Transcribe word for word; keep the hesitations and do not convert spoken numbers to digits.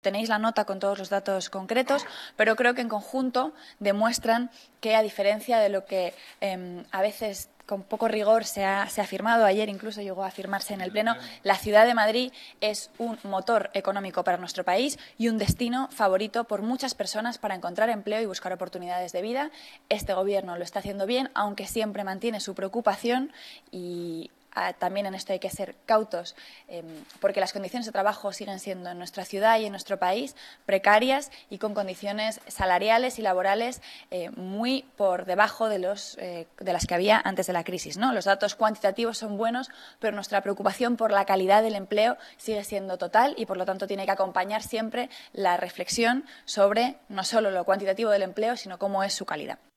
tenéis la nota con todos los datos concretos, pero creo que en conjunto demuestran que, a diferencia de lo que eh, a veces con poco rigor se ha, se ha afirmado, ayer incluso llegó a afirmarse en el Pleno, la ciudad de Madrid es un motor económico para nuestro país y un destino favorito por muchas personas para encontrar empleo y buscar oportunidades de vida. Este Gobierno lo está haciendo bien, aunque siempre mantiene su preocupación y también en esto hay que ser cautos, eh, porque las condiciones de trabajo siguen siendo en nuestra ciudad y en nuestro país precarias y con condiciones salariales y laborales eh, muy por debajo de, los, eh, de las que había antes de la crisis, ¿no? Los datos cuantitativos son buenos, pero nuestra preocupación por la calidad del empleo sigue siendo total y, por lo tanto, tiene que acompañar siempre la reflexión sobre no solo lo cuantitativo del empleo, sino cómo es su calidad.